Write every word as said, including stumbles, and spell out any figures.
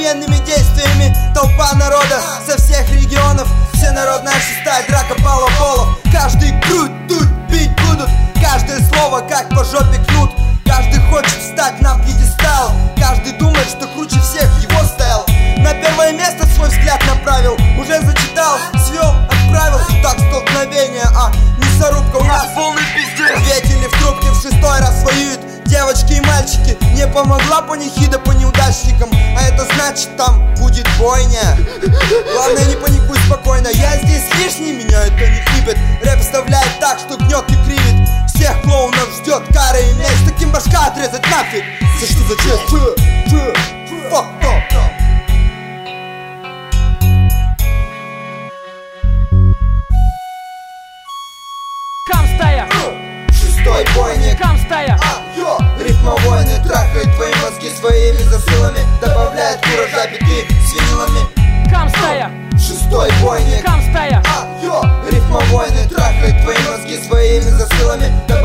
военными действиями. Толпа народа со всех регионов, всенародная шестая драка полов-полов. Каждый крут тут бить будут, каждое слово как по жопе кнут. Каждый хочет встать на пьедестал, каждый думает, что круче всех его стайл. На первое место свой взгляд направил, уже зачитал, свел, отправил. Так столкновение, а мясорубка у нас полный пиздец. Ответили в трубке, в шестой раз воюют девочки и мальчики. Не помогла панихида по неудачникам, а это значит, там будет бойня. Главное, не паникуй спокойно, я здесь лишний, меня это не хибет. Рэп вставляет так, что гнет и кривит. Всех клоунов ждет кара и месть, таким башка отрезать нафиг. За что за честь? Fuck up. Камстая, шестой бойник, Камстая, рифмовойны трахает твои мозги своими засылами, добавляет куража биты с винилами. Камстая, Шестой бойник, Камстая, рифмовойны трахает твои мозги своими засылами.